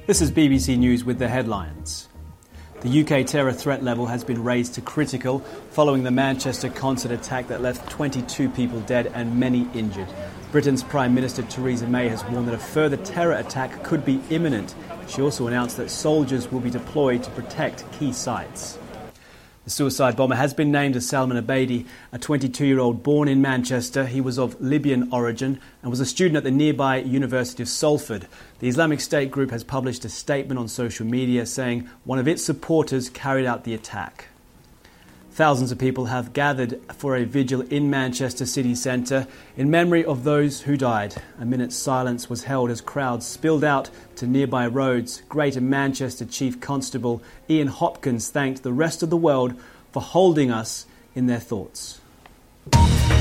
This is BBC News with the headlines. The UK terror threat level has been raised to critical following the Manchester concert attack that left 22 people dead and many injured. Britain's Prime Minister Theresa May has warned that a further terror attack could be imminent. She also announced that soldiers will be deployed to protect key sites. The suicide bomber has been named as Salman Abedi, a 22-year-old born in Manchester. He was of Libyan origin and was a student at the nearby University of Salford. The Islamic State group has published a statement on social media saying one of its supporters carried out the attack. Thousands of people have gathered for a vigil in Manchester city centre in memory of those who died. A minute's silence was held as crowds spilled out to nearby roads. Greater Manchester Chief Constable Ian Hopkins thanked the rest of the world for holding us in their thoughts.